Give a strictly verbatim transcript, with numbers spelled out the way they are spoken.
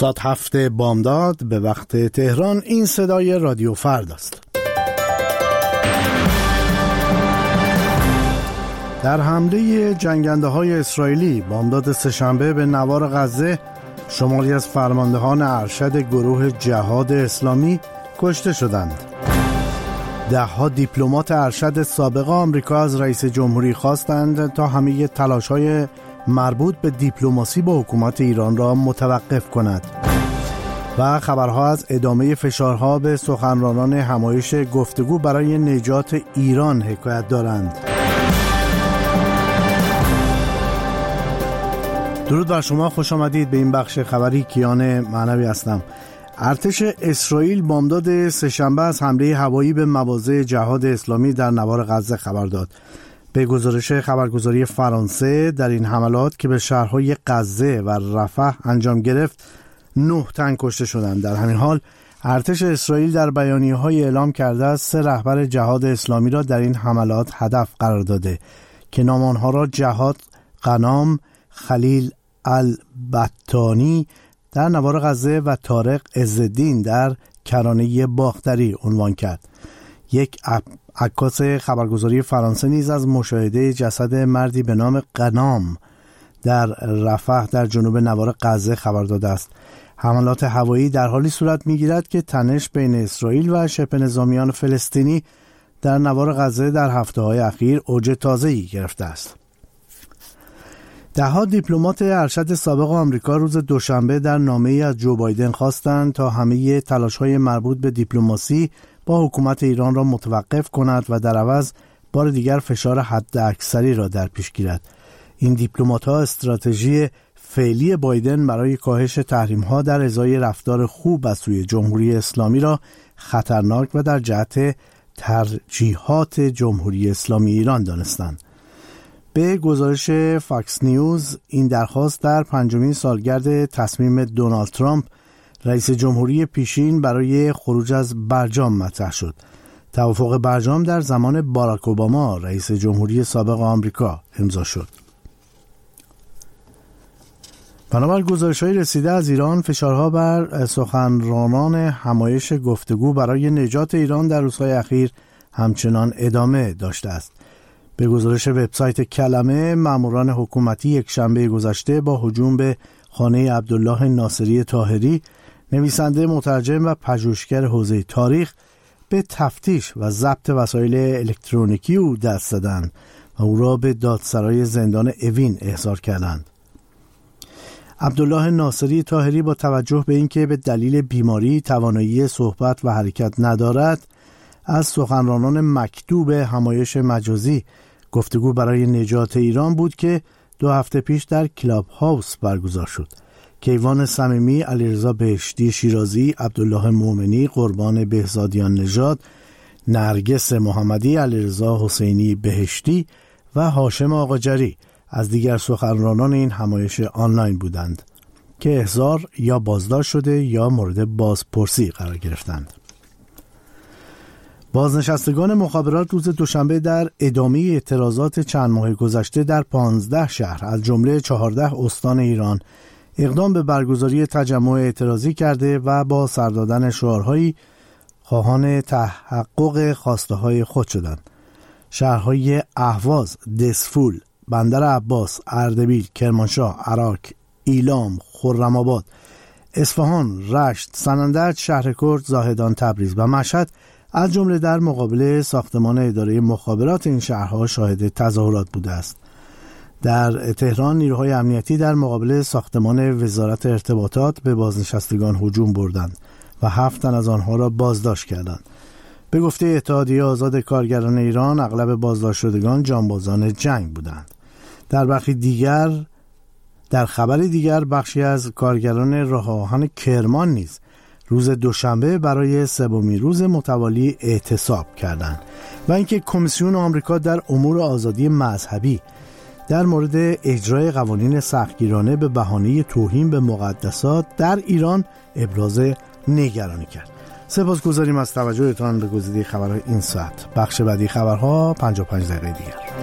ساعت هفت بامداد به وقت تهران. این صدای رادیو فردا است. در حمله جنگنده های اسرائیلی بامداد سه‌شنبه به نوار غزه، شماری از فرماندهان ارشد گروه جهاد اسلامی کشته شدند. ده ها دیپلمات ارشد سابق آمریکا از رئیس جمهوری خواستند تا همه تلاش‌های مربوط به دیپلماسی با حکومت ایران را متوقف کند. و خبرها از ادامه فشارها به سخنرانان همایش گفتگو برای نجات ایران حکایت دارند. درود بر شما، خوش آمدید به این بخش خبری. کیان معنوی هستم. ارتش اسرائیل بامداد سه‌شنبه از حمله هوایی به مواضع جهاد اسلامی در نوار غزه خبر داد. به گزارش خبرگزاری فرانسه، در این حملات که به شهرهای غزه و رفح انجام گرفت، نه تن کشته شدند. در همین حال ارتش اسرائیل در بیانیه‌های اعلام کرده است سه رهبر جهاد اسلامی را در این حملات هدف قرار داده که نام آنها را جهاد غنام خلیل البطانی در نوار غزه و طارق عزالدین در کرانه باختری عنوان کرد. یک عکاس خبرگزاری فرانسه نیز از مشاهده جسد مردی به نام غنام در رفح در جنوب نوار غزه خبر داده است. حملات هوایی در حالی صورت می‌گیرد که تنش بین اسرائیل و شبه نظامیان فلسطینی در نوار غزه در هفته‌های اخیر اوج تازه‌ای گرفته است. ده ها دیپلمات ارشد سابق آمریکا روز دوشنبه در نامه‌ای از جو بایدن خواستند تا همه تلاش‌های مربوط به دیپلماسی با حکومت ایران را متوقف کند و در عوض بار دیگر فشار حداکثری را در پیش گیرد. این دیپلمات‌ها استراتژی فعلی بایدن برای کاهش تحریم‌ها در ازای رفتار خوب از سوی جمهوری اسلامی را خطرناک و در جهت ترجیحات جمهوری اسلامی ایران دانستند. به گزارش فاکس نیوز، این درخواست در پنجمین سالگرد تصمیم دونالد ترامپ رئیس جمهوری پیشین برای خروج از برجام مطرح شد. توافق برجام در زمان باراک اوباما رئیس جمهوری سابق آمریکا امضا شد. بنابر گزارش‌های رسیده از ایران، فشارها بر سخنرانان همایش گفتگو برای نجات ایران در روزهای اخیر همچنان ادامه داشته است. به گزارش وبسایت کلمه، ماموران حکومتی یک شنبه گذشته با هجوم به خانه عبدالله ناصری طاهری، نویسنده، مترجم و پژوهشگر حوزه تاریخ، به تفتیش و ضبط وسایل الکترونیکی او دست زدند و او را به دادسرای زندان اوین احضار کردند. عبدالله ناصری طاهری با توجه به اینکه به دلیل بیماری توانایی صحبت و حرکت ندارد، از سخنرانان مکتوب همایش مجازی گفتگو برای نجات ایران بود که دو هفته پیش در کلاب هاوس برگزار شد. کیوان صمیمی، علیرضا بهشتی شیرازی، عبدالله مومنی قربان بهزادیان نژاد، نرگس محمدی، علیرضا حسینی بهشتی و هاشم آقاجری از دیگر سخنرانان این همایش آنلاین بودند که احضار یا بازداشت شده یا مورد بازپرسی قرار گرفتند. بازنشستگان مخابرات روز دوشنبه در ادامه اعتراضات چند ماه گذشته در پانزده شهر از جمله چهارده استان ایران اقدام به برگزاری تجمع اعتراضی کرده و با سر دادن شعارهایی خواهان تحقق خواسته‌های خود شدند. شهرهای اهواز، دسفول، بندر عباس، اردبیل، کرمانشاه، عراق، ایلام، خرم‌آباد، اصفهان، رشت، سنندج، شهرکرد، زاهدان، تبریز و مشهد از جمله در مقابل ساختمان اداره مخابرات این شهرها شاهد تظاهرات بوده است. در تهران نیروهای امنیتی در مقابل ساختمان وزارت ارتباطات به بازنشستگان هجوم بردند و هفت تن از آنها را بازداشت کردند. به گفته اتحادیه آزاد کارگران ایران، اغلب بازداشت شدگان جانبازان جنگ بودند. در بخشی دیگر در خبری دیگر بخشی از کارگران راه آهن کرمان نیز روز دوشنبه برای سومین روز متوالی اعتصاب کردند و اینکه کمیسیون آمریکا در امور آزادی مذهبی در مورد اجرای قوانین سختگیرانه به بهانه توهین به مقدسات در ایران ابراز نگرانی کرد. سپاسگزاریم از توجهتان به گزیده خبرهای این ساعت. بخش بعدی خبرها پنجاه و پنج دقیقه دیگر.